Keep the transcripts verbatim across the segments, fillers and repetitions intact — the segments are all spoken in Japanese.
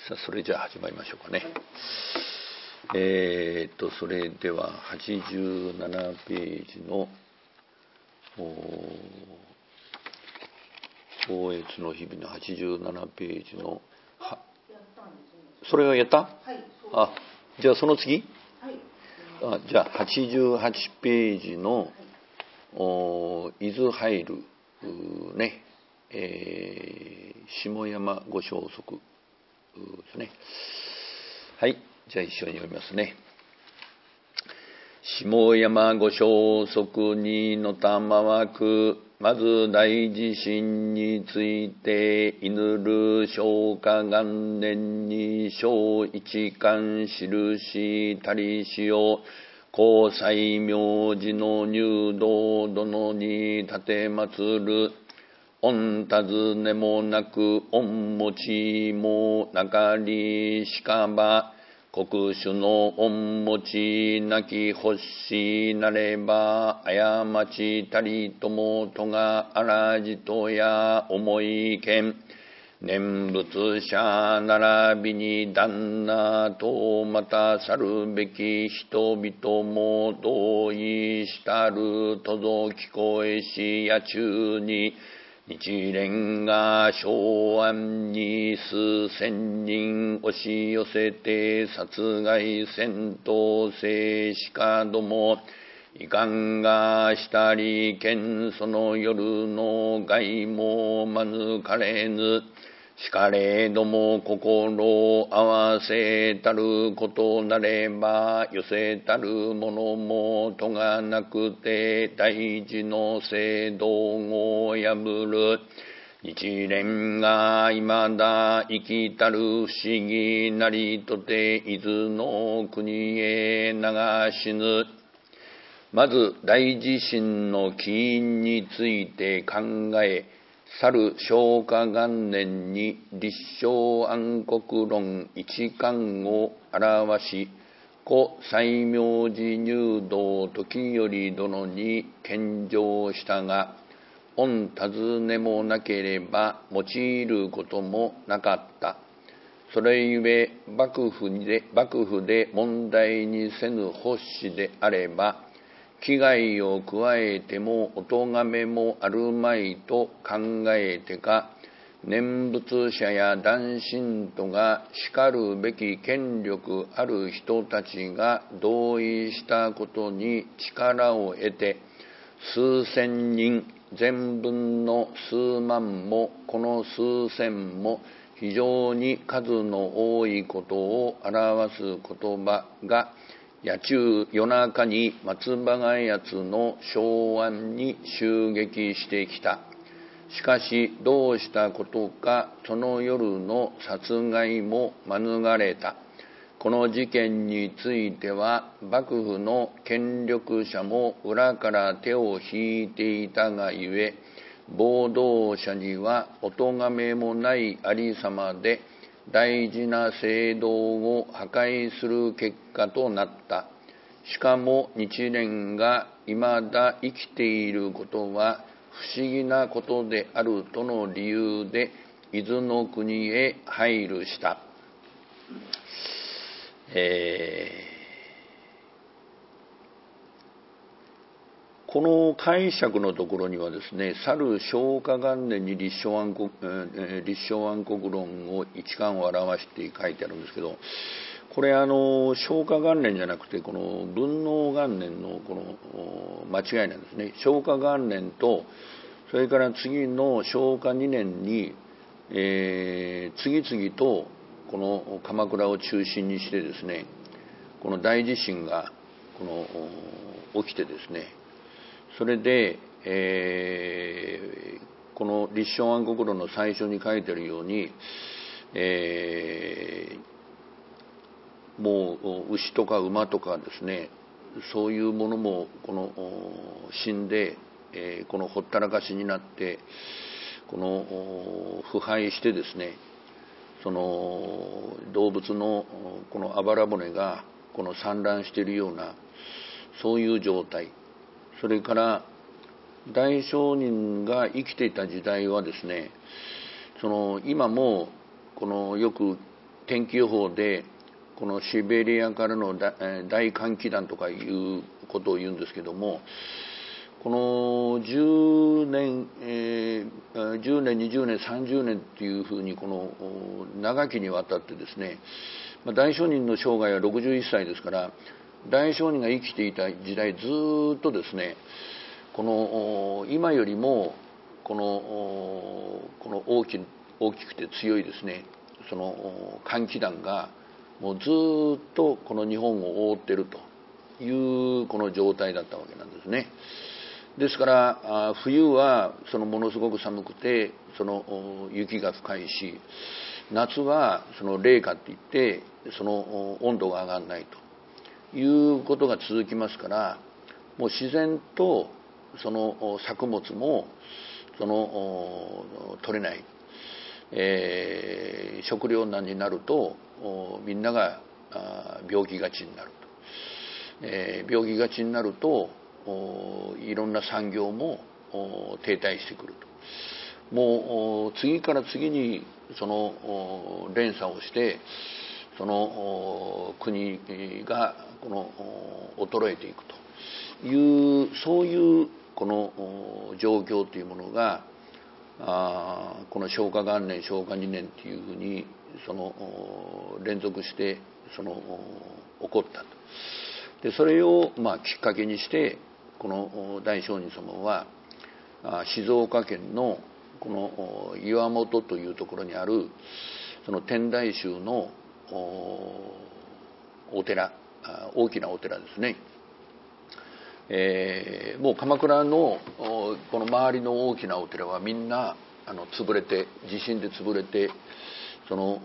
さあそれじゃあ始まりましょうかね。えー、っとそれでははちじゅうななページの光悦の日々のはちじゅうななページのはそれをやった？はい。あ、じゃあその次？はい。あ、じゃあはちじゅうはちページの伊豆入るね、えー、下山ご消息ですね。はい、じゃあ一緒に読みますね。下山ご消息にのたまわく、まず大地震について、いぬる昭和元年に小一貫印たりしよう、高西明寺の入道殿に立てまつる。御尋ねもなく御持ちもなかりしかば、国主の御持ちなき欲しなれば、過ちたりともとがあらじとや思いけん。念仏者並びに旦那とまた去るべき人々も同意したるとぞ聞こえしや中に、日蓮が昭安に数千人押し寄せて殺害せんとせしかども、遺憾がしたりけんその夜の害も免れぬ。しかれども心を合わせたることなれば、寄せたるものもとがなくて大事の制度を破る。日蓮が未だ生きたる不思議なりとて伊豆の国へ流しぬ。まず大地震の起因について考え、去る昭和元年に立正安国論一巻を表し、故西明寺入道時頼殿に献上したが、御尋ねもなければ用いることもなかった。それゆえ幕府で幕府で問題にせぬ発子であれば、危害を加えてもお咎めもあるまいと考えてか、念仏者や男信徒がしかるべき権力ある人たちが同意したことに力を得て、数千人全分の数万もこの数千も非常に数の多いことを表す言葉が、夜中夜中に松葉がやつの昭安に襲撃してきた。しかしどうしたことか、その夜の殺害も免れた。この事件については幕府の権力者も裏から手を引いていたがゆえ、暴動者にはお咎めもないありさまで大事な制度を破壊する結果となった。しかも日蓮が未だ生きていることは不思議なことであるとの理由で伊豆の国へ配流した。えー、この解釈のところにはですね、去る昭和元年に立正安国、えー、立正安国論を一巻を表して書いてあるんですけど、これあの昭和元年じゃなくてこの文能元年のこの間違いなんですね。昭和元年とそれから次の昭和にねんに、えー、次々とこの鎌倉を中心にしてですね、この大地震がこの起きてですね、それで、えー、この立正安国論の最初に書いてあるように、えーもう牛とか馬とかですね、そういうものもこの死んで、えー、このほったらかしになってこの腐敗してですね、その動物のこのあばら骨がこの散乱しているようなそういう状態。それから大聖人が生きていた時代はですね、その今もこのよく天気予報でこのシベリアからの大寒気団とかいうことを言うんですけども、このじゅうねん、えー、じゅうねんにじゅうねんさんじゅうねんっていうふうにこの長きにわたってですね、大聖人の生涯はろくじゅういっさいですから、大聖人が生きていた時代ずっとですね、この今よりもこのこの大き大きくて強いですね、その寒気団がもうずっとこの日本を覆っているというこの状態だったわけなんですね。ですから冬はそのものすごく寒くてその雪が深いし、夏はその冷夏っていってその温度が上がらないということが続きますから、もう自然とその作物もその取れない、えー、食糧難になるとみんなが病気がちになると、えー、病気がちになるといろんな産業も停滞してくると、もう次から次にその連鎖をしてその国がこの衰えていくという、そういうこの状況というものがあこの正化元年正化にねんというふうにその連続してその起こったと。でそれをまあきっかけにしてこの大聖人様は静岡県のこの岩本というところにあるその天台宗のお寺、大きなお寺ですね、えー、もう鎌倉のこの周りの大きなお寺はみんなあの潰れて、地震で潰れてその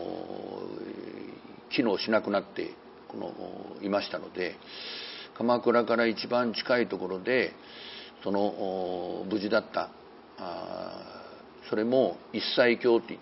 機能しなくなってこのいましたので、鎌倉から一番近いところでその無事だった、あそれも一切経といって、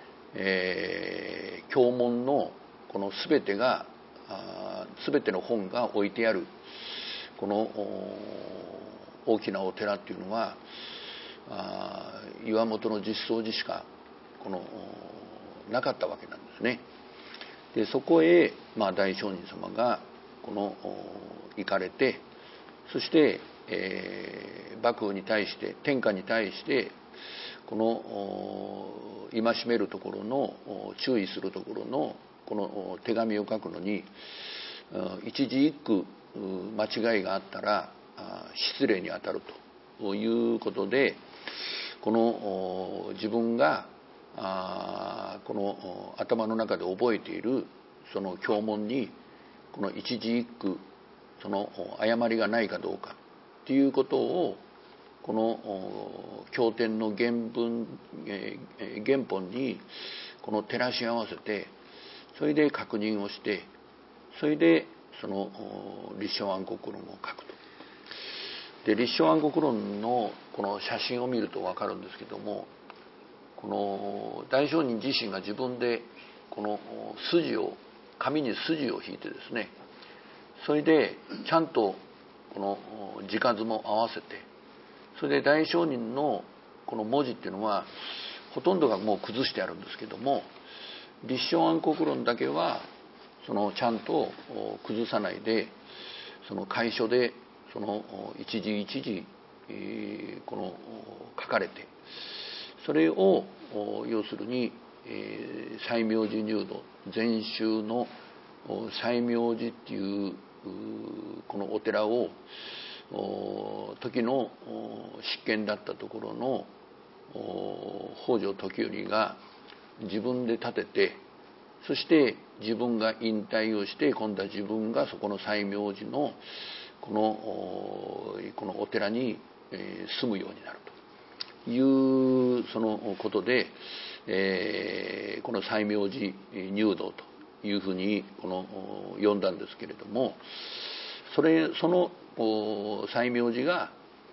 えー、経文のこの全てが全ての本が置いてあるこの大きなお寺っていうのは岩本の実相寺しかこのなかったわけなんですね。でそこへ、まあ、大聖人様がこの行かれて、そして、えー、幕府に対して天下に対してこの戒めるところの注意するところのこの手紙を書くのに一字一句間違いがあったら失礼にあたるということで、この自分がこの頭の中で覚えているその経文にこの一字一句その誤りがないかどうかということをこの経典の原文原本にこの照らし合わせて、それで確認をして、それでその立正安国論を書くと。で立正安国論のこの写真を見ると分かるんですけども、この大聖人自身が自分でこの筋を紙に筋を引いてですね、それでちゃんとこの字数も合わせて、それで大聖人のこの文字っていうのはほとんどがもう崩してあるんですけども、立正安国論だけはそのちゃんと崩さないで、その楷書でその一字一字この書かれて、それを要するに西明寺入道禅宗の西明寺っていうこのお寺を時の執権だったところの北条時頼が自分で建てて、そして自分が引退をして、今度は自分がそこの西明寺のこのこのお寺に住むようになるというそのことで、えー、この西明寺入道というふうにこの呼んだんですけれども、それその西明寺が、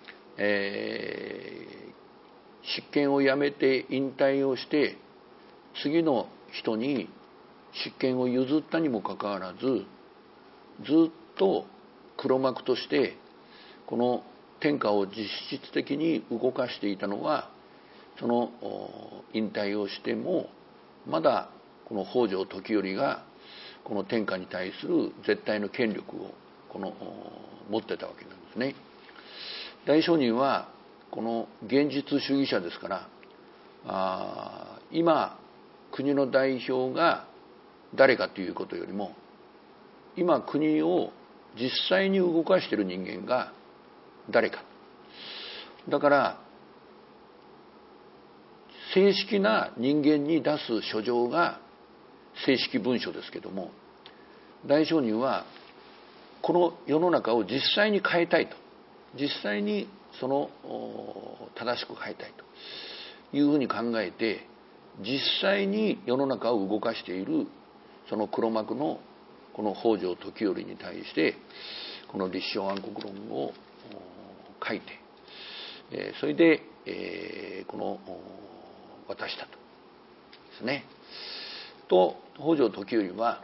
えー、執権を辞めて引退をして次の人に執権を譲ったにもかかわらず、ずっと黒幕としてこの天下を実質的に動かしていたのは、その引退をしてもまだこの北条時頼がこの天下に対する絶対の権力をこの持ってたわけなんですね。大商人はこの現実主義者ですから、あ今国の代表が誰かということよりも、今国を実際に動かしている人間が誰か。だから正式な人間に出す書状が正式文書ですけども、大商人はこの世の中を実際に変えたいと、実際にその正しく変えたいというふうに考えて、実際に世の中を動かしているその黒幕のこの北条時頼に対してこの立正安国論を書いて、それでこの渡したとですね。と北条時頼は、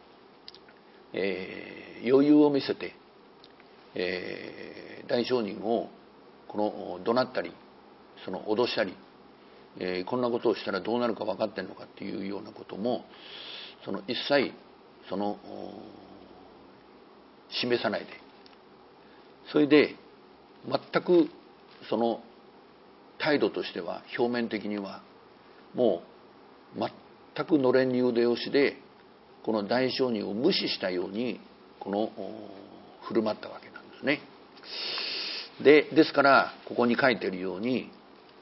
えー、余裕を見せて、えー、大商人をこの怒鳴ったり、その脅したり、えー、こんなことをしたらどうなるか分かってんのかっていうようなこともその一切その示さないで、それで全くその態度としては表面的にはもう全くのれんに腕押しでこの大商人を無視したようにこの振る舞ったわけなんですね。でですからここに書いているように、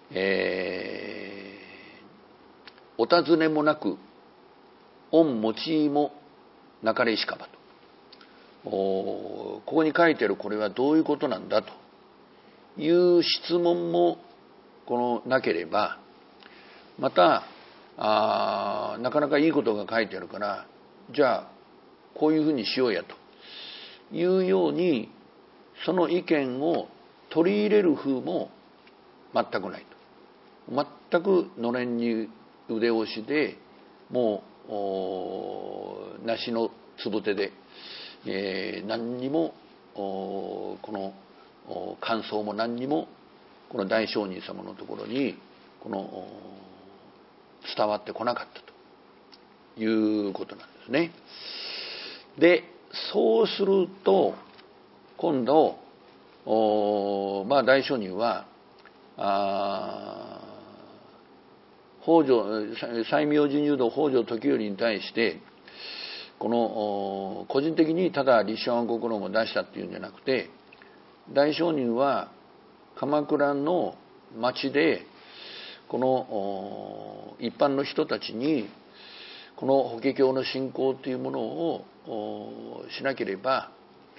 えー、お尋ねもなく御持ちもなかれしかばと、ここに書いてあるこれはどういうことなんだという質問もこのなければ、またあなかなかいいことが書いてあるからじゃあこういうふうにしようやというようにその意見を取り入れる風も全くないと。全くのれんに腕押しでもう梨のつぶてで、えー、何にもこの感想も何にもこの大商人様のところにこの伝わってこなかったということなんですね。でそうすると今度まあ大商人はあ北条西明神入道北条時頼に対してこの個人的にただ立正安国論を出したっていうんじゃなくて、大商人は鎌倉の町でこの一般の人たちにこの法華経の信仰というものをしなければ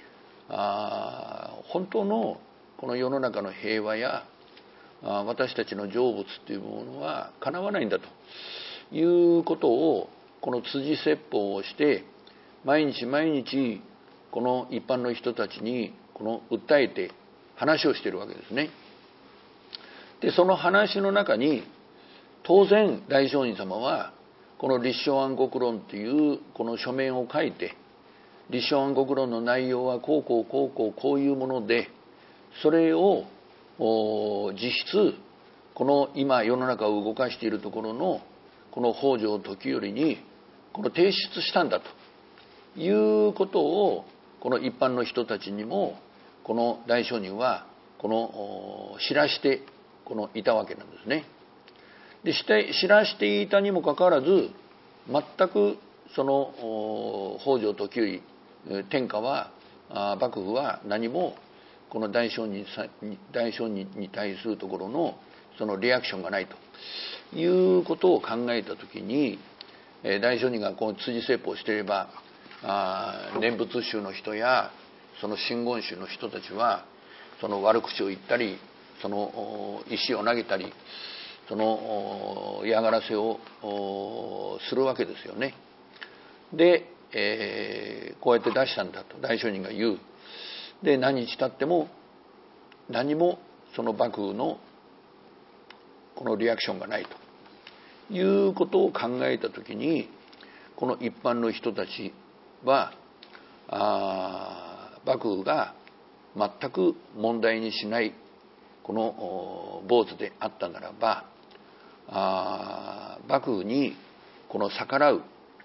本当のこの世の中の平和や私たちの成仏というものは叶わないんだということをこの辻説法をして毎日毎日この一般の人たちにこの訴えて話をしているわけですね。でその話の中に当然大商人様はこの立正安国論というこの書面を書いて、立正安国論の内容はこうこうこうこうこういうもので、それを実質この今世の中を動かしているところのこの北条時頼にこの提出したんだということをこの一般の人たちにもこの大商人はこの知らしてこのいたわけなんですね。でして知らしていたにもかかわらず全くその北条時頼天下は幕府は何もこの大商人大商人に対するところのそのリアクションがないということを考えたときに、大商人がこの辻説法をしていれば念仏宗の人やその真言宗の人たちはその悪口を言ったりその石を投げたりその嫌がらせをするわけですよね。で、えー、こうやって出したんだと大商人が言う。で何日経っても何もその幕府のこのリアクションがないということを考えたときに、この一般の人たちはあ幕府が全く問題にしないこの坊主であったならば、あ幕府にこの逆らう、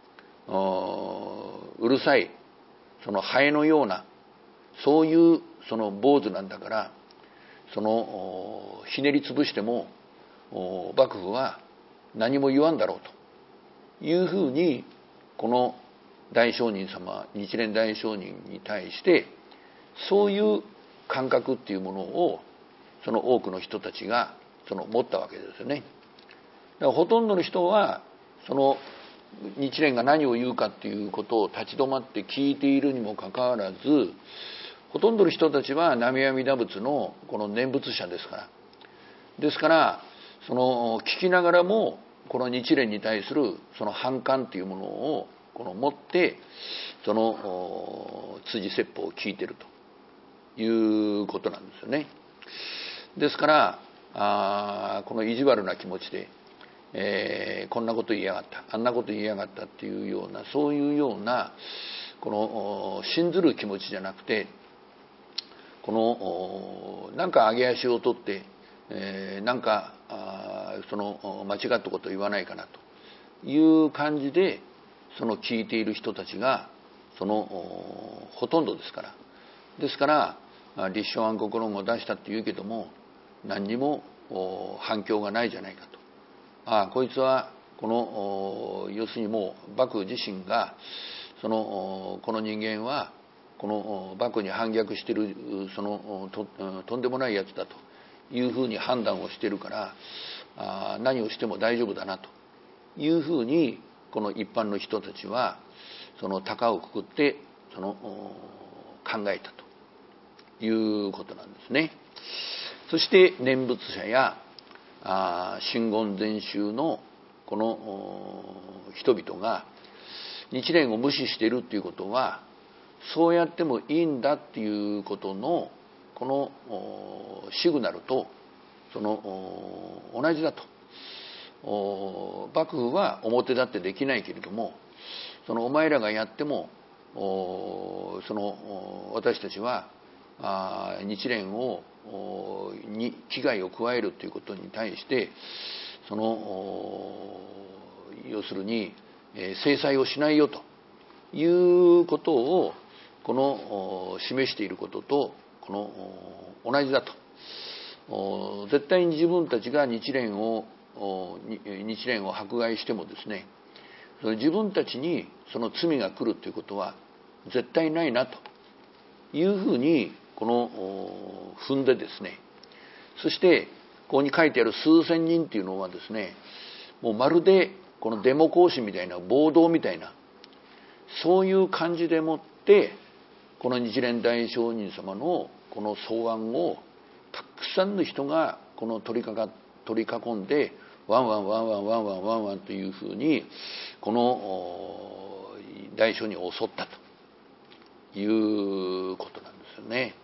うるさいそのハエのようなそういうその坊主なんだから、そのひねり潰しても幕府は何も言わんだろうというふうに、この大聖人様、日蓮大聖人に対してそういう感覚っていうものをその多くの人たちがその持ったわけですよね。だからほとんどの人はその日蓮が何を言うかっていうことを立ち止まって聞いているにもかかわらず、ほとんどの人たちは南無阿弥陀仏のこの念仏者ですから、ですからその聞きながらもこの日蓮に対するその反感というものをこの持ってその辻説法を聞いているということなんですよね。ですからあこの意地悪な気持ちで、えー、こんなこと言いやがったあんなこと言いやがったっていうような、そういうようなこの信ずる気持ちじゃなくて、このなんか上げ足を取って、えー、なんかその間違ったことを言わないかなという感じでその聞いている人たちがそのほとんどですから、ですから立正安国論を出したっていうけども何にも反響がないじゃないかと。ああこいつはこの要するにもう幕府自身がそのこの人間はこの幕府に反逆しているその と, とんでもないやつだというふうに判断をしているから、あ何をしても大丈夫だなというふうにこの一般の人たちはその高をくくってその考えたということなんですね。そして念仏者や真言禅宗のこの人々が日蓮を無視しているということは、そうやってもいいんだっていうことのこのシグナルとその同じだと。幕府は表立ってできないけれども、そのお前らがやってもその私たちは日蓮をに危害を加えるということに対してその要するに制裁をしないよということをこの示していることとこの同じだと。絶対に自分たちが日蓮を日蓮を迫害してもですね、自分たちにその罪が来るということは絶対ないなというふうにこの踏んでですね、そしてここに書いてある数千人っていうのはですね、もうまるでこのデモ行進みたいな暴動みたいなそういう感じでもってこの日蓮大聖人様のこの草案をたくさんの人がこの取りかか取り囲んでワンワンワンワンワンワンワンワンというふうにこの大聖人を襲ったということなんですよね。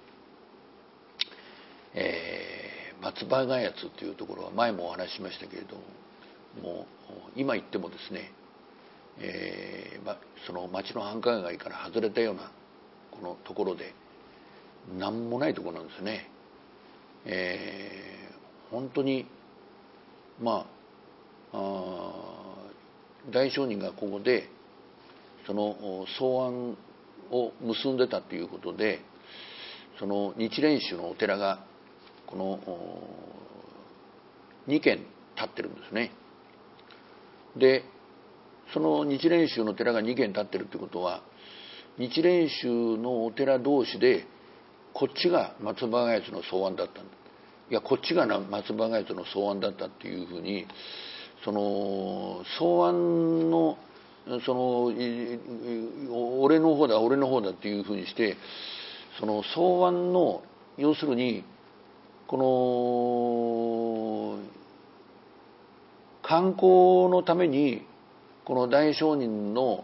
えー、松葉ヶ谷というところは前もお話ししましたけれども、もう今言ってもですね、えーま、その町の繁華街から外れたようなこのところで何もないところなんですね。えー、本当にまあ、あ大聖人がここでその草案を結んでたということで、その日蓮宗のお寺がこのにけん建ってるんですね。でその日蓮宗の寺がにけん建ってるってことは、日蓮宗のお寺同士でこっちが松葉ヶ谷の草案だったんだ、いやこっちが松葉ヶ谷の草案だったっていうふうに、その草案のその俺の方だ俺の方だっていうふうにして、その草案の要するにこの観光のためにこの大聖人の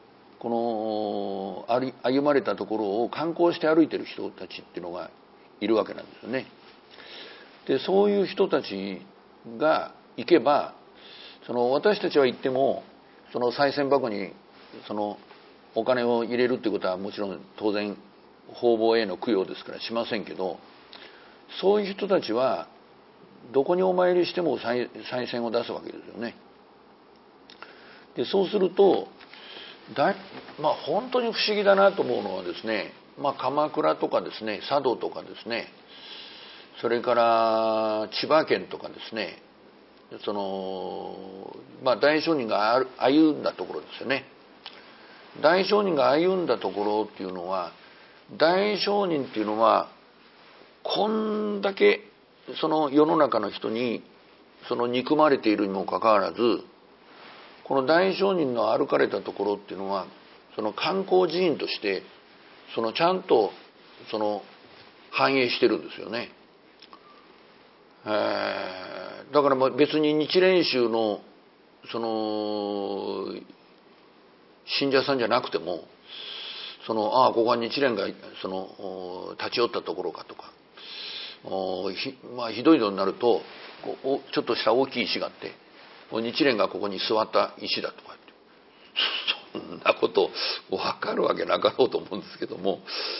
この歩まれたところを観光して歩いてる人たちっていうのがいるわけなんですよね。でそういう人たちが行けば、その私たちは行ってもその賽銭箱にそのお金を入れるっていうことはもちろん当然方々への供養ですからしませんけど、そういう人たちはどこにお参りしても賽銭を出すわけですよね。 でそうするとだい、まあ、本当に不思議だなと思うのはですね、まあ、鎌倉とかですね、佐渡とかですね、それから千葉県とかですね、その、まあ、大聖人が歩んだところですよね。大聖人が歩んだところっていうのは、大聖人っていうのはこんだけその世の中の人にその憎まれているにもかかわらず、この大聖人の歩かれたところっていうのはその観光寺院としてそのちゃんとその反映してるんですよね。えー、だからまあ別に日蓮宗のその信者さんじゃなくても、そのああここは日蓮がその立ち寄ったところかとか、ひ,、まあ、ひどいのになるとちょっとした大きい石があって日蓮がここに座った石だとかそんなこと分かるわけなかろうと思うんですけども、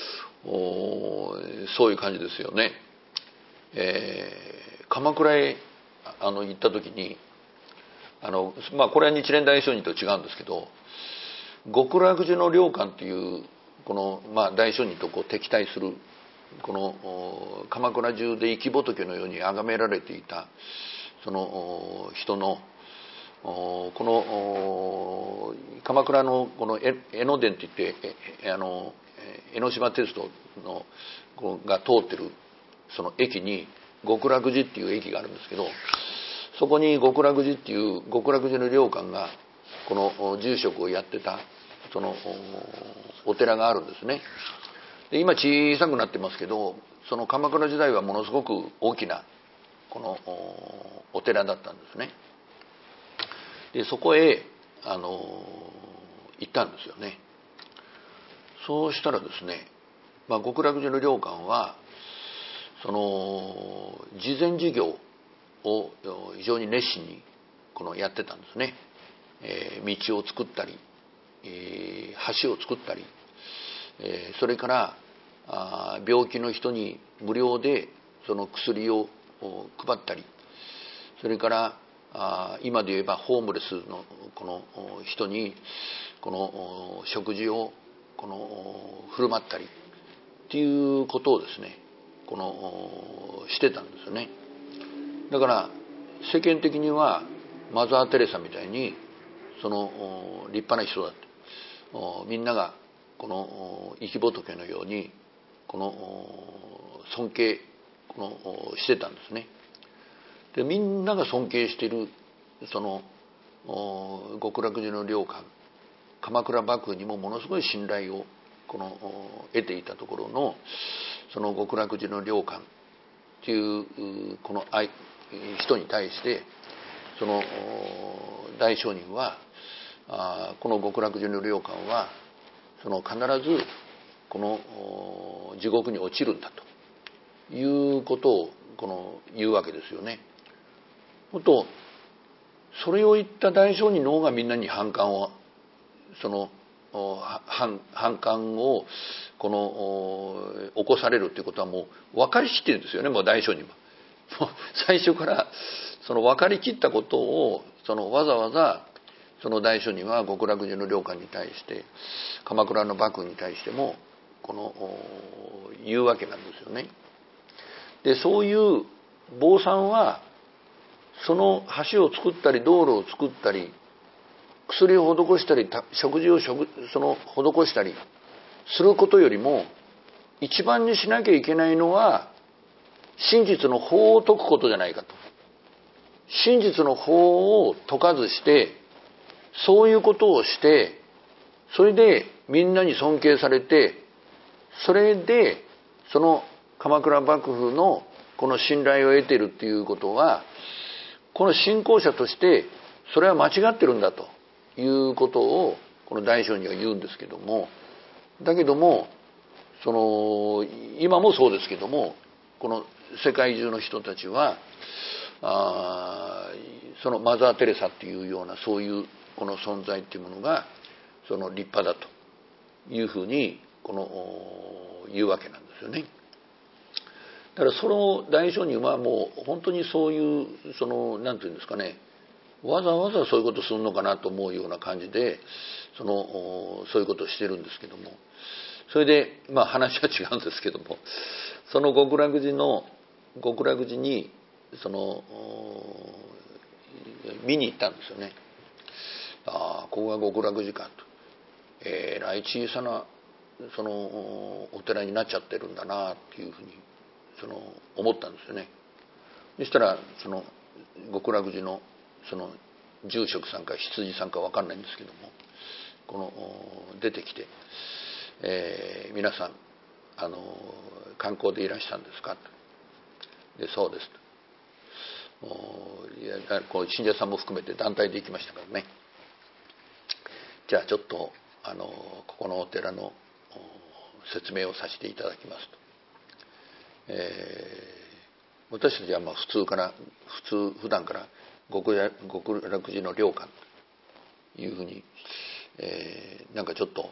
そういう感じですよね。えー、鎌倉へあの行った時にあの、まあ、これは日蓮大聖人と違うんですけど、極楽寺の良寛というこの、まあ、大聖人とこう敵対するこの鎌倉中で生き仏のように崇められていたその人のこの鎌倉のこの江ノ電っていってあの江ノ島鉄道のが通ってるその駅に極楽寺っていう駅があるんですけど、そこに極楽寺っていう極楽寺の良寛がこの住職をやってたそのお寺があるんですね。で今小さくなってますけど、その鎌倉時代はものすごく大きなこのお寺だったんですね。でそこへあの行ったんですよね。そうしたらですね、まあ、極楽寺の良寛はその慈善事業を非常に熱心にこのやってたんですね。えー、道を作ったり、えー、橋を作ったり、えー、それからあ病気の人に無料でその薬を配ったり、それからあ今で言えばホームレスのこの人にこの食事をこの振る舞ったりっていうことをですね、このしてたんですよね。だから世間的にはマザー・テレサみたいにその立派な人だと、みんながこの生き仏のようにこの尊敬このしてたんですね。でみんなが尊敬しているその極楽寺の良寛、鎌倉幕府にもものすごい信頼をこの得ていたところのその極楽寺の良寛っていうこの人に対してその大聖人はこの極楽寺の良寛はその必ずこの地獄に落ちるんだということをこの言うわけですよね。とそれを言った大聖人の方がみんなに反感をその反反感をこの起こされるということはもう分かりきってるんですよね。もう大聖人はもう最初からその分かりきったことをそのわざわざその大聖人は極楽寺の良寛に対して鎌倉の幕府に対してもこの言うわけなんですよね。でそういう坊さんはその橋を作ったり道路を作ったり薬を施したり食事を食その施したりすることよりも一番にしなきゃいけないのは真実の法を説くことじゃないかと。真実の法を説かずしてそういうことをしてそれでみんなに尊敬されてそれでその鎌倉幕府のこの信頼を得ているっていうことはこの信仰者としてそれは間違ってるんだということをこの大聖人は言うんですけども、だけどもその今もそうですけどもこの世界中の人たちはあそのマザー・テレサっていうようなそういうこの存在っていうものがその立派だというふうにこの言うわけなんですよね。だからその大聖人はもう本当にそういうそのなんていうんですかね、 わざわざそういうことするのかなと思うような感じでそのそういうことをしてるんですけども、それでまあ話は違うんですけども、その極楽寺の極楽寺にその見に行ったんですよね。ああ、ここが極楽寺かと、えらい小さなそのお寺になっちゃってるんだなっていうふうにその思ったんですよね。そしたらその極楽寺のその住職さんか羊さんか分かんないんですけども、この出てきて、えー、皆さんあの観光でいらっしゃるんですかと。で、そうですと。いやこう信者さんも含めて団体で行きましたからね。じゃあちょっとあのここのお寺の説明をさせていただきますと、えー、私たちはまあ普通から普通普段から極楽寺の良寛というふうに、えー、なんかちょっと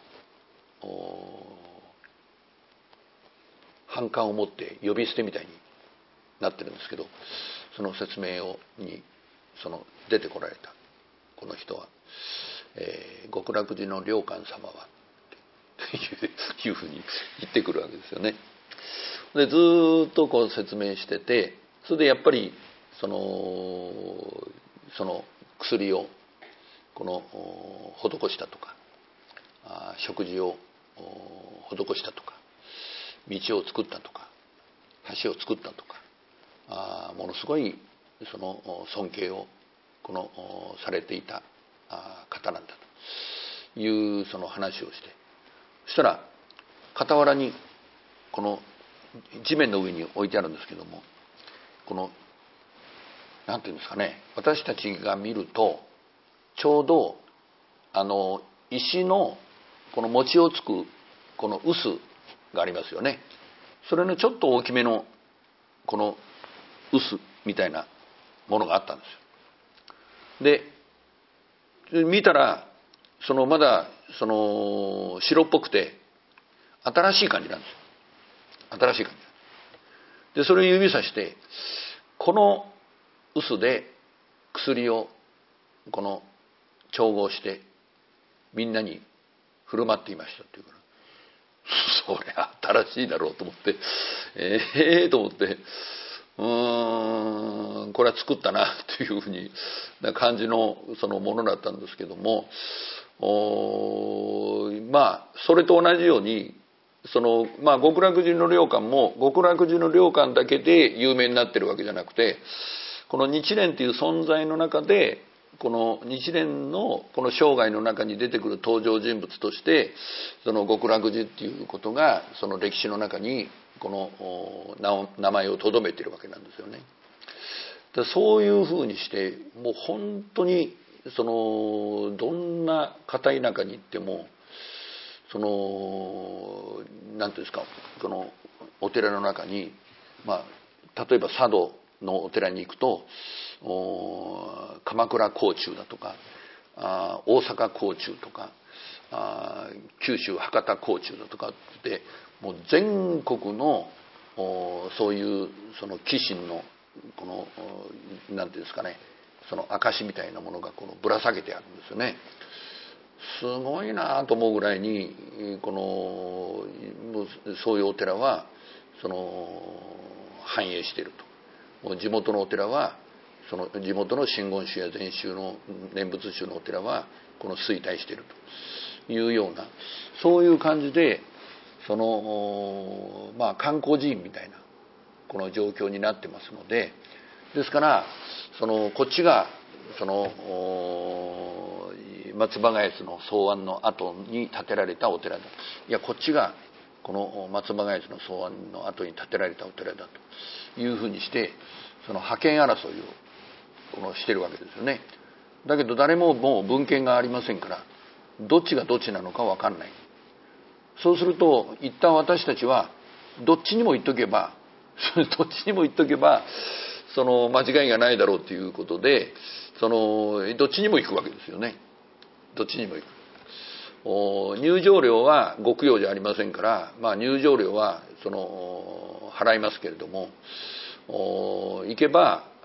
反感を持って呼び捨てみたいになってるんですけど、その説明をにその出てこられたこの人は、えー、極楽寺の良寛様はっていうふうに言ってくるわけですよね。でずっとこう説明してて、それでやっぱりそのその薬をこの施したとか、食事を施したとか、道を作ったとか、橋を作ったとか、あものすごいその尊敬をこのされていた方なんだというその話をして、そしたら傍らにこの地面の上に置いてあるんですけども、このなんていうんですかね、私たちが見るとちょうどあの石のこの餅をつくこの臼がありますよね。それのちょっと大きめのこの臼みたいなものがあったんですよ。で見たらそのまだその白っぽくて新しい感じなんですよ。新しい感じで、それを指さして、この臼で薬をこの調合してみんなに振る舞っていましたっていうから、それ新しいだろうと思って、ええー、と思って、うーんこれは作ったなというふうにな感じのそのものだったんですけども、おまあそれと同じようにその、まあ、極楽寺の良寛も極楽寺の良寛だけで有名になってるわけじゃなくて、この日蓮という存在の中でこの日蓮のこの生涯の中に出てくる登場人物としてその極楽寺っていうことがその歴史の中にこの名前を留めているわけなんですよね。そういうふうにしてもう本当にそのどんな片田舎に行ってもその何ていうんですか、そのお寺の中に、まあ、例えば佐渡のお寺に行くと鎌倉甲冑だとかあ大阪甲冑とかあ九州博多甲冑だとかってもう全国のそういうその寄進のこの何ていうんですかね、その証みたいなものがこのぶら下げてあるんですよね。すごいなと思うぐらいにこのそういうお寺はその繁栄していると。地元のお寺はその地元の真言宗や禅宗の念仏宗のお寺はこの衰退しているというような、そういう感じでそのまあ観光寺院みたいなこの状況になってますので、ですからそのこっちがその松葉ガエツの草案の後に建てられたお寺だ、いやこっちがこの松葉ガエツの草案の後に建てられたお寺だというふうにしてその覇権争いをこのしてるわけですよね。だけど誰ももう分権がありませんからどっちがどっちなのか分かんない。そうすると一旦私たちはどっちにも言っとけばどっちにも言っとけばその間違いがないだろうということでそのどっちにも行くわけですよね。どっちにも行く。入場料は極用じゃありませんから、まあ、入場料はその払いますけれども行けば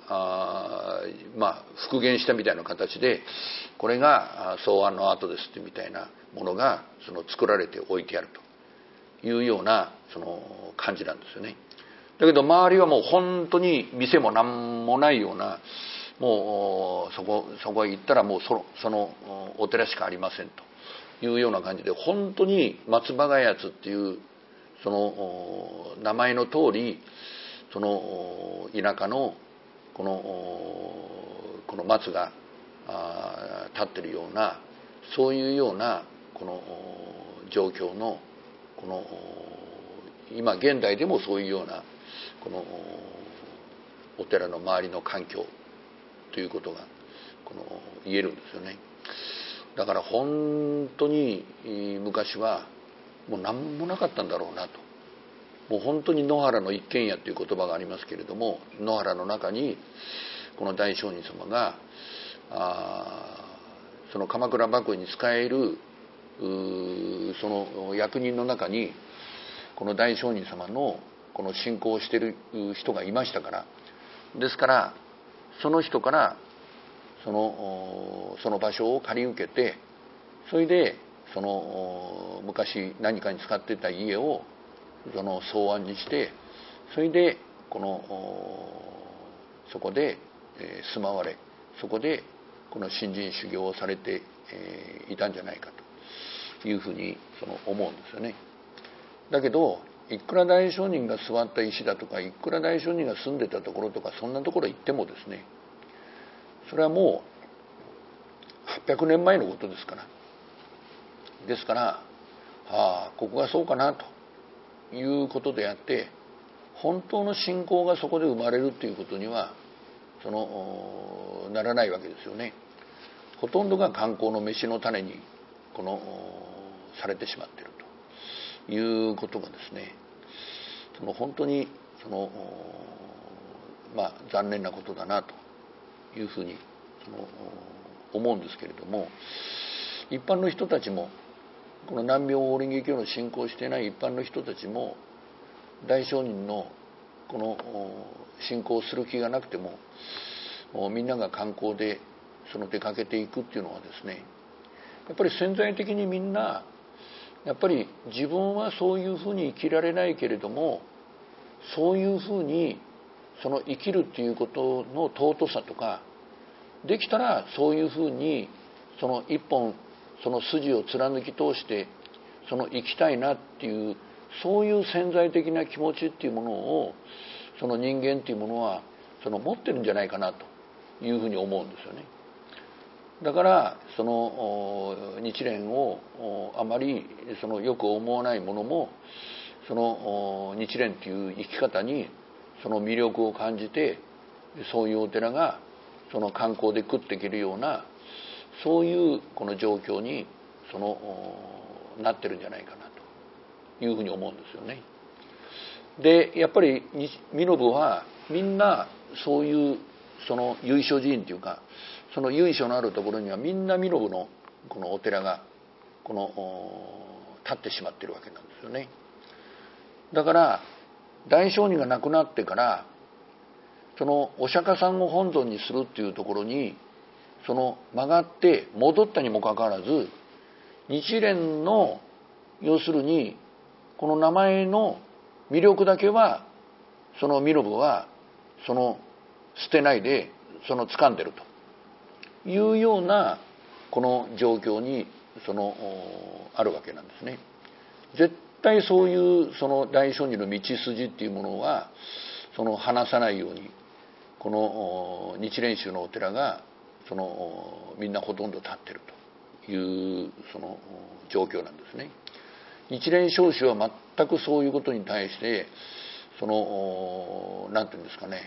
あまあ復元したみたいな形で、これが草案の跡ですってみたいなものがその作られて置いてあるというようなその感じなんですよね。だけど周りはもう本当に店も何もないような、もうそこそこへ行ったらもうそのそのお寺しかありませんというような感じで、本当に松葉ヶ谷っていうその名前の通り、その田舎のこのこの松が立ってるような、そういうようなこの状況のこの今現代でもそういうようなこのお寺の周りの環境ということがこの言えるんですよね。だから本当に昔はもう何もなかったんだろうなと。もう本当に野原の一軒家という言葉がありますけれども、野原の中にこの大聖人様があその鎌倉幕府に仕えるその役人の中にこの大聖人様のこの信仰をしている人がいましたから、ですからその人からそのその場所を借り受けて、それでその昔何かに使っていた家をその草案にして、それでこのそこで住まわれ、そこでこの信心修行をされていたんじゃないかというふうにその思うんですよね。だけどいくら大聖人が座った石だとか、いくら大聖人が住んでたところとか、そんなところ行ってもですね、それはもうはっぴゃくねんまえのことですから、ですから、はあここがそうかなということであって、本当の信仰がそこで生まれるということにはそのならないわけですよね。ほとんどが観光の飯の種にこのされてしまっているということがですね、その本当にそのまあ残念なことだなというふうにその思うんですけれども、一般の人たちもこの南明法輪華経の信仰していない一般の人たちも、大聖人のこの信仰する気がなくても、みんなが観光でその出かけていくっていうのはですね、やっぱり潜在的にみんなやっぱり自分はそういうふうに生きられないけれども、そういうふうにその生きるっていうことの尊さとか、できたらそういうふうにその一本その筋を貫き通してその生きたいなっていう、そういう潜在的な気持ちっていうものをその人間っていうものはその持ってるんじゃないかなというふうに思うんですよね。だからその日蓮をあまりそのよく思わないものも、その日蓮という生き方にその魅力を感じて、そういうお寺がその観光で食っていけるような、そういうこの状況にそのなってるんじゃないかなというふうに思うんですよね。でやっぱり身延はみんなそういうその由緒寺院というか、その由緒のあるところにはみんな身延のこのお寺がこの立ってしまっているわけなんですよね。だから大聖人が亡くなってから、そのお釈迦さんを本尊にするっていうところにその曲がって戻ったにもかかわらず、日蓮の要するにこの名前の魅力だけはその身延はその捨てないでその掴んでるというようなこの状況にそのあるわけなんですね。絶対そういうその大聖人の道筋っていうものはその離さないように、この日蓮宗のお寺がそのみんなほとんど立ってるというその状況なんですね。日蓮聖宗は全くそういうことに対してその何て言うんですかね、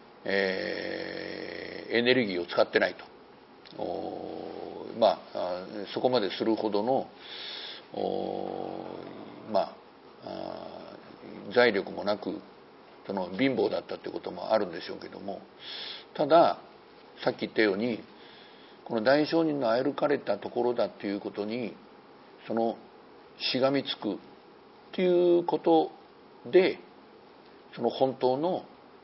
えー、エネルギーを使ってないと、まあそこまでするほどのまあ財力もなくその貧乏だったということもあるんでしょうけども、たださっき言ったようにこの大聖人の歩かれたところだということにそのしがみつくということで、その本当の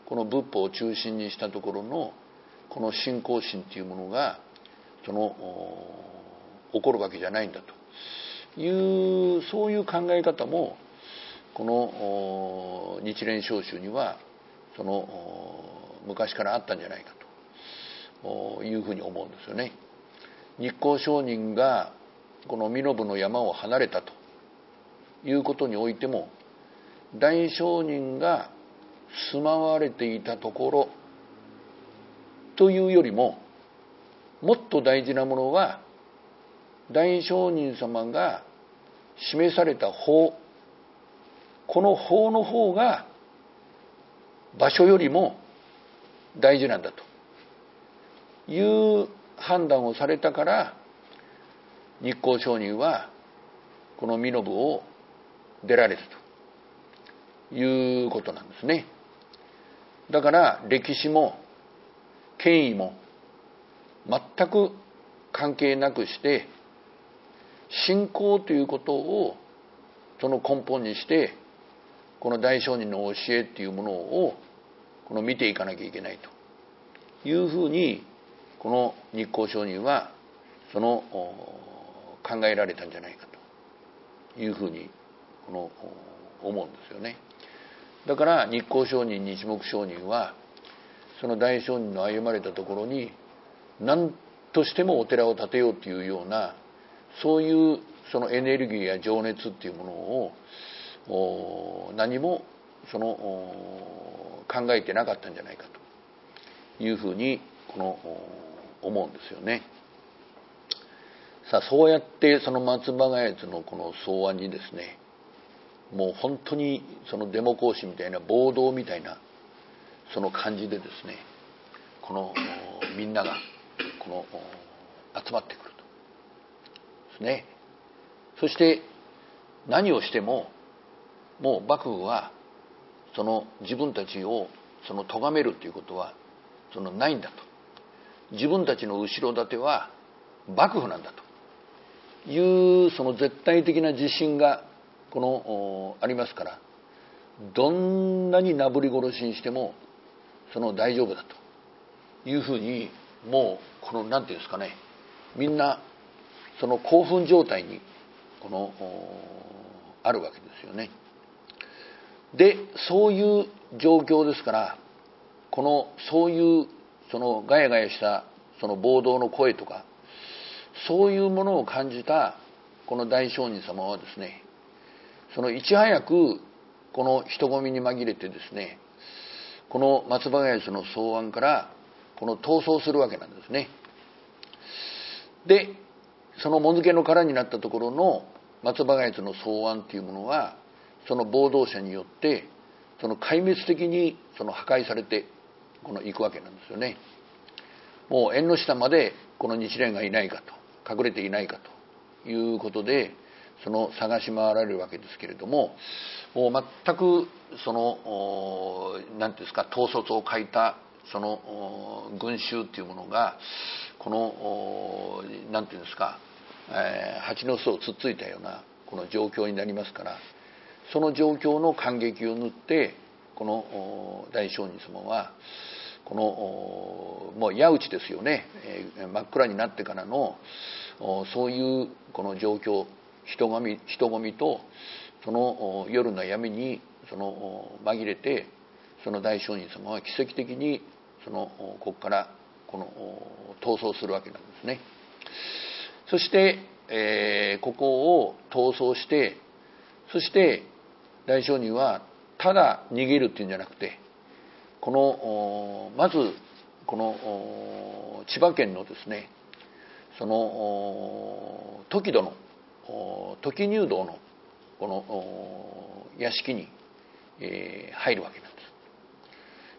この仏法を中心にしたところのこの信仰心というものがその起こるわけじゃないんだというそういう考え方もこの日蓮聖宗にはその昔からあったんじゃないかというふうに思うんですよね。日光上人がこの身延の山を離れたということにおいても、大聖人が住まわれていたところというよりも、もっと大事なものは大聖人様が示された法、この法の方が場所よりも大事なんだという判断をされたから、日光上人はこの身延を出られたということなんですね。だから歴史も権威も全く関係なくして、信仰ということをその根本にして、この大聖人の教えっていうものをこの見ていかなきゃいけないというふうに、この日光上人はその考えられたんじゃないかというふうにこの思うんですよね。だから日光上人、日木上人はその大聖人の歩まれたところに何としてもお寺を建てようというような、そういうそのエネルギーや情熱っていうものを何もその考えてなかったんじゃないかというふうにこの思うんですよね。さあ、そうやってその松葉ヶ谷のこの草案にですね、もう本当にそのデモ行進みたいな、暴動みたいなその感じでですね、このみんながこの集まってくるとですね。そして何をしてももう幕府はその自分たちをその咎めるということはそのないんだと。自分たちの後ろ盾は幕府なんだというその絶対的な自信がこのありますから、どんなになぶり殺しにしてもその大丈夫だというふうに、もうこのなんていうんですかね、みんなその興奮状態にこのあるわけですよね。で、そういう状況ですから、このそういうそのガヤガヤしたその暴動の声とか、そういうものを感じたこの大聖人様はですね、そのいち早くこの人混みに紛れてですね、この松葉ヶ谷の草案からこの逃走するわけなんですね。で、その門付けの殻になったところの松葉ヶ谷の草案というものは、その暴動者によってその壊滅的にその破壊されてこの行くわけなんですよね。もう縁の下までこの日蓮がいないかと、隠れていないかということでその探し回られるわけですけれども、もう全くその何ていうんですか、統率を欠いたその群衆っていうものがこの何ていうんですか、えー、蜂の巣をつっついたようなこの状況になりますから、その状況の感激を縫ってこの大聖人様はこのもう矢打ちですよね、えー、真っ暗になってからのそういうこの状況、人混み人混みとその夜の闇にその紛れて、その大聖人様は奇跡的にそのここからこの逃走するわけなんですね。そして、えー、ここを逃走して、そして大聖人はただ逃げるっていうんじゃなくて、このまずこの千葉県のですね、その時戸の時入道のこの屋敷に、えー、入るわけなんです。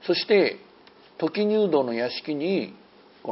そして時入道の屋敷にこ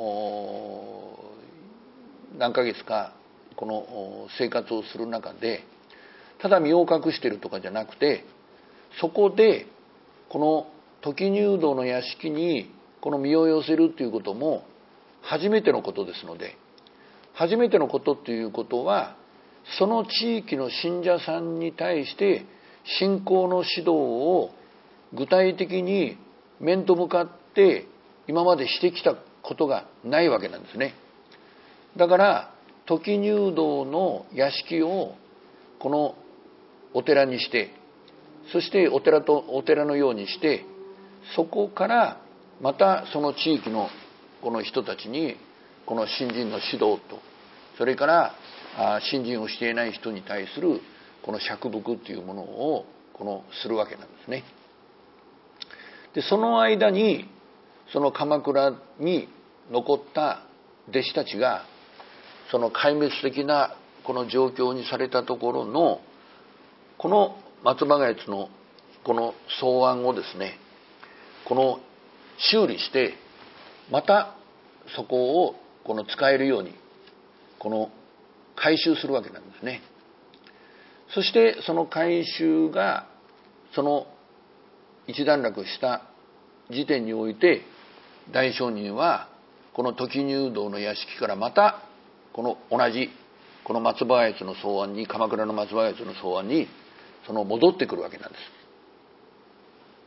の何ヶ月かこの生活をする中で、ただ身を隠しているとかじゃなくて、そこでこの時入道の屋敷にこの身を寄せるということも初めてのことですので、初めてのことということは、その地域の信者さんに対して信仰の指導を具体的に面と向かって今までしてきたことがないわけなんですね。だから時入道の屋敷をこのお寺にして、そしてお寺とお寺のようにして、そこからまたその地域のこの人たちにこの信心の指導と、それから信心をしていない人に対するこの釈伏っていうものをこのするわけなんですね。でその間にその鎌倉に残った弟子たちがその壊滅的なこの状況にされたところのこの松葉ヶ谷のこの草案をですね、この修理してまたそこをこの使えるようにこの改修するわけなんですね。そしてその改修がその一段落した時点において、大聖人はこの時入道の屋敷からまたこの同じこの松葉谷の草案に、鎌倉の松葉谷の草案にその戻ってくるわけなんです。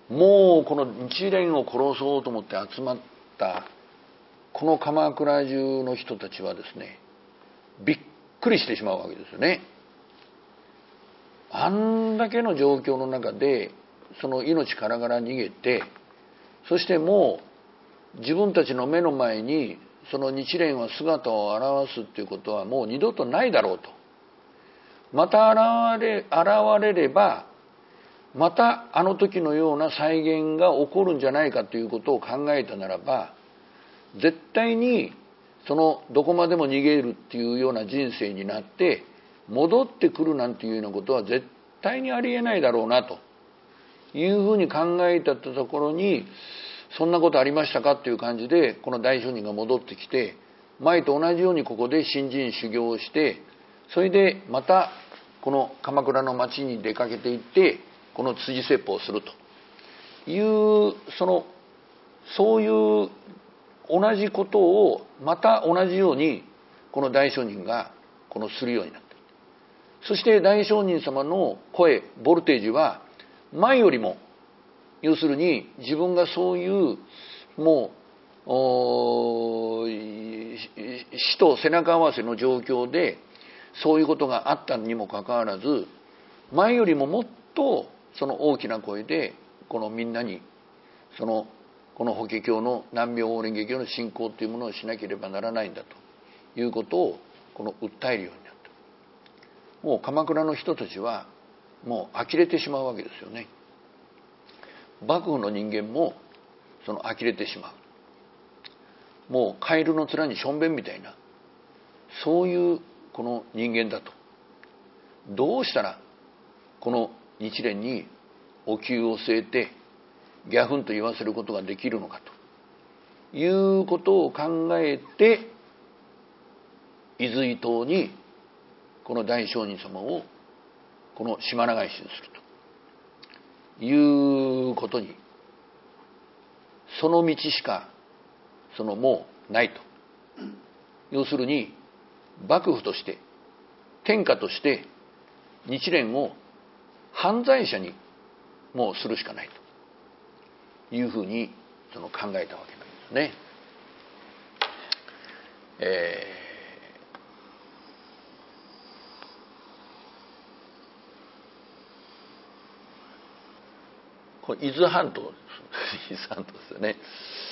もうこの日蓮を殺そうと思って集まったこの鎌倉中の人たちはですね、びっくりしてしまうわけですよね。あんだけの状況の中でその命からがら逃げて、そしてもう自分たちの目の前にその日蓮は姿を現すっていうことはもう二度とないだろうと。また現れ、現れればまたあの時のような再現が起こるんじゃないかということを考えたならば、絶対にそのどこまでも逃げるっていうような人生になって戻ってくるなんていうようなことは絶対にありえないだろうなというふうに考えたところに、そんなことありましたかっていう感じでこの大聖人が戻ってきて、前と同じようにここで信心修行をして、それでまたこの鎌倉の町に出かけていってこの辻説法をするという、そのそういう同じことをまた同じようにこの大聖人がこのするようになった。そして大聖人様の声、ボルテージは前よりも、要するに自分がそういうもう死と背中合わせの状況でそういうことがあったにもかかわらず、前よりももっとその大きな声でこのみんなにそのこの法華経の南無妙法蓮華経の信仰というものをしなければならないんだということをこの訴えるようになった。もう鎌倉の人たちはもう呆れてしまうわけですよね。幕府の人間もその呆れてしまう。もうカエルの面にしょんべんみたいな、そういうこの人間だと。どうしたらこの日蓮にお灸を据えてギャフンと言わせることができるのかということを考えて、伊豆伊東にこの大聖人様をこの島流しにするということに、その道しかそのもうないと。要するに幕府として天下として日蓮を犯罪者にもうするしかないというふうにその考えたわけなんですね。えー、これ伊豆半島です伊豆半島ですよね。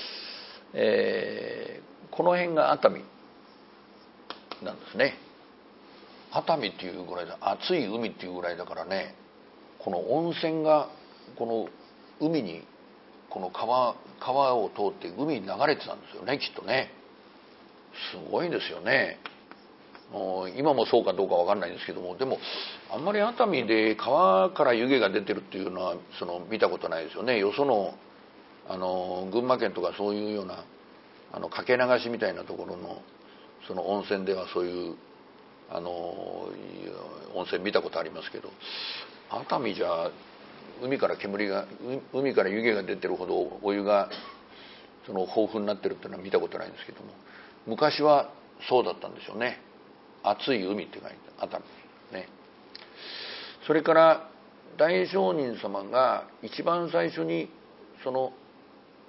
えー、この辺が熱海なんですね。熱海っていうぐらいだ、熱い海っていうぐらいだからね、この温泉がこの海にこの 川, 川を通って海に流れてたんですよね、きっとね。すごいですよね。今もそうかどうかわかんないんですけども、でもあんまり熱海で川から湯気が出てるっていうのはその見たことないですよね。よそのあの群馬県とかそういうようなあのかけ流しみたいなところのその温泉ではそういうあの温泉見たことありますけど、熱海じゃ海から煙が海から湯気が出てるほどお湯がその豊富になってるっていうのは見たことないんですけども、昔はそうだったんでしょうね。熱い海って書いて熱海ね。それから大聖人様が一番最初にその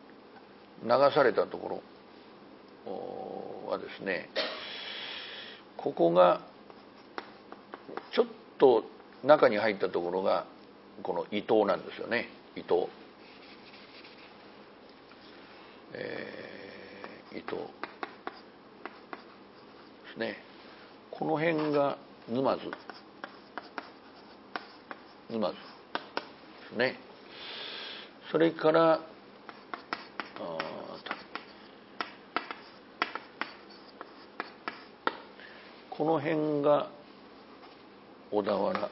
流されたところはですね、ここがちょっと中に入ったところがこの伊東なんですよね。伊東、えー、伊東ですね。この辺が沼津沼津ですね。それからこの辺が小田原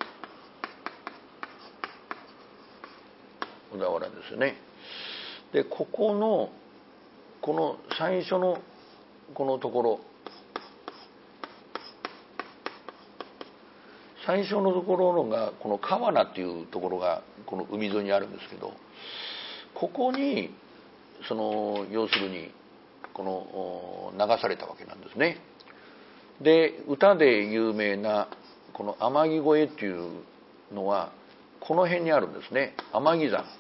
小田原ですね。でここのこの最初のこのところ最初のところがこの川名っていうところがこの海沿いにあるんですけど、ここにその要するにこの流されたわけなんですね。で歌で有名なこの天城越えっていうのはこの辺にあるんですね。天城山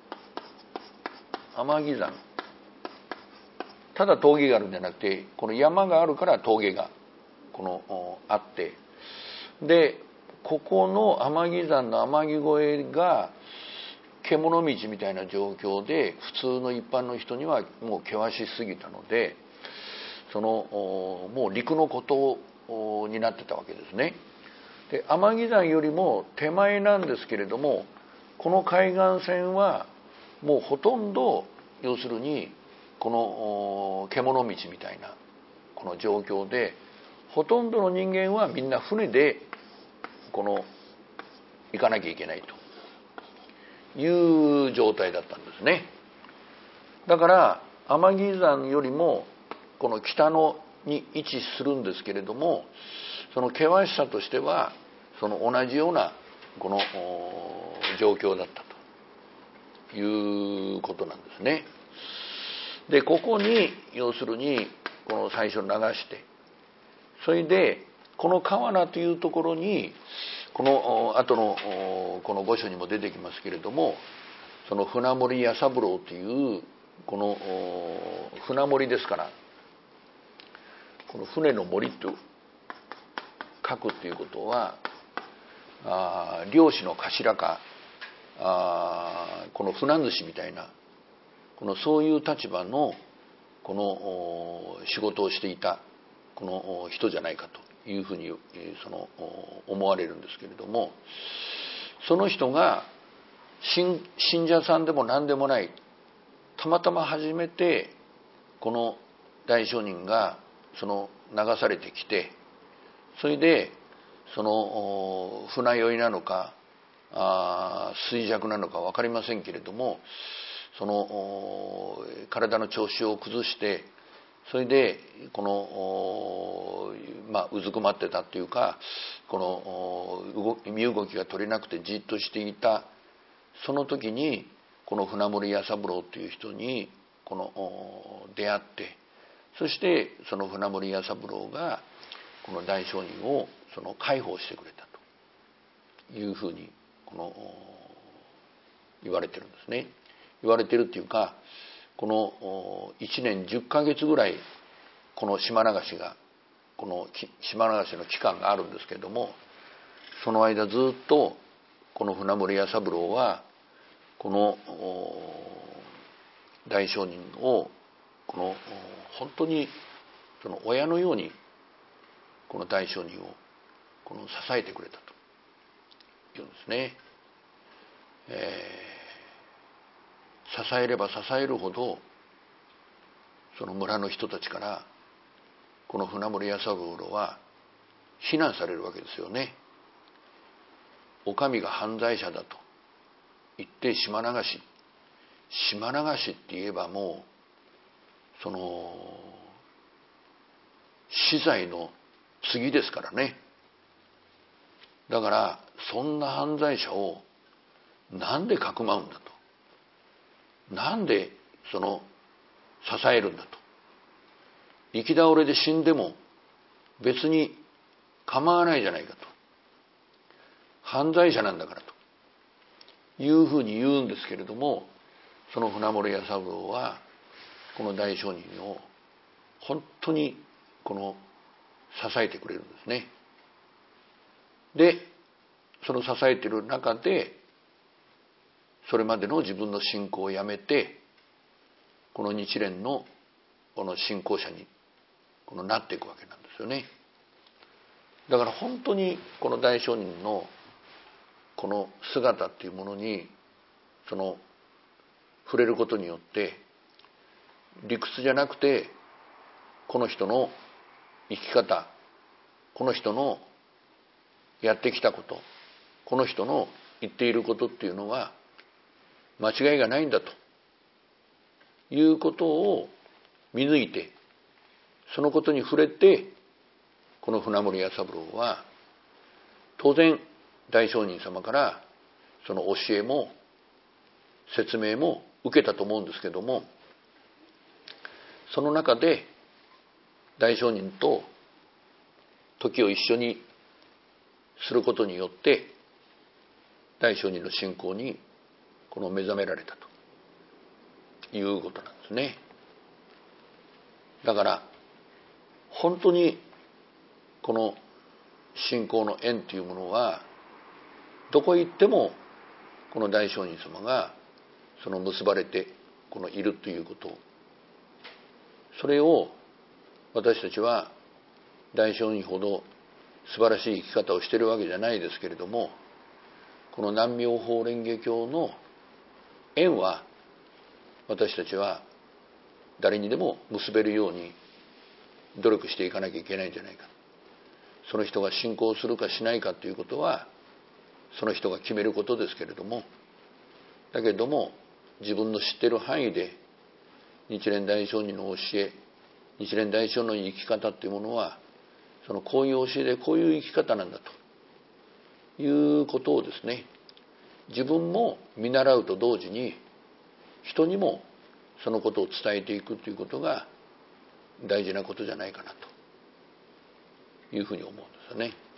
天城山ただ峠があるんじゃなくて、この山があるから峠がこのあって、でここの天城山の天城越えが獣道みたいな状況で普通の一般の人にはもう険しすぎたので、そのもう陸の孤島になってたわけですね。で天城山よりも手前なんですけれども、この海岸線はもうほとんど要するにこの獣道みたいなこの状況で、ほとんどの人間はみんな船でこの行かなきゃいけないという状態だったんですね。だから天城山よりもこの北のに位置するんですけれども、その険しさとしてはその同じようなこの状況だったということなんですね。でここに要するにこの最初流して、それでこの川名というところにこの後のこの御所にも出てきますけれども、その船森弥三郎というこの船森ですから、この船の森と書くっていうことはあ漁師の頭かあこの船主みたいなこのそういう立場のこの仕事をしていたこの人じゃないかというふうにその思われるんですけれども、その人が信者さんでも何でもない、たまたま初めてこの大聖人がその流されてきて、それでその船酔いなのかあ衰弱なのか分かりませんけれども、その体の調子を崩して、それでこのまあうずくまってたっていうか、この動き身動きが取れなくてじっとしていたその時に、この船森弥三郎という人にこの出会って、そしてその船森弥三郎がこの大聖人をその介抱してくれたというふうにこの言われてるんですね。言われてるっていうか、このいちねんじゅっかげつぐらいこの島流しがこの島流しの期間があるんですけれども、その間ずっとこの船森弥三郎はこの大聖人をこの本当にその親のようにこの大聖人をこの支えてくれたというんですね。えー、支えれば支えるほどその村の人たちからこの船森弥三郎は非難されるわけですよね。お上が犯罪者だと言って島流し島流しって言えばもうその死罪の次ですからね。だからそんな犯罪者をなんでかくまうんだと、なんでその支えるんだと、行き倒れで死んでも別に構わないじゃないかと、犯罪者なんだからというふうに言うんですけれども、その船森弥三郎はこの大聖人を本当にこの支えてくれるんですね。でその支えている中でそれまでの自分の信仰をやめてこの日蓮のこの信仰者にこのなっていくわけなんですよね。だから本当にこの大聖人のこの姿っていうものにその触れることによって理屈じゃなくてこの人の生き方、この人のやってきたこと、この人の言っていることっていうのは間違いがないんだということを見抜いて、そのことに触れてこの船森弥三郎は当然大聖人様からその教えも説明も受けたと思うんですけども、その中で大聖人と時を一緒にすることによって大聖人の信仰にこの目覚められたということなんですね。だから本当にこの信仰の縁というものはどこへ行ってもこの大聖人様がその結ばれてこのいるということ、それを私たちは大聖人ほど素晴らしい生き方をしているわけじゃないですけれども、この南妙法蓮華経の縁は私たちは誰にでも結べるように努力していかなきゃいけないんじゃないか。その人が信仰するかしないかということはその人が決めることですけれども、だけれども自分の知っている範囲で日蓮大聖人の教え、日蓮大聖の生き方というものはそのこういう教えでこういう生き方なんだということをですね、自分も見習うと同時に人にもそのことを伝えていくということが大事なことじゃないかなというふうに思うんですよね。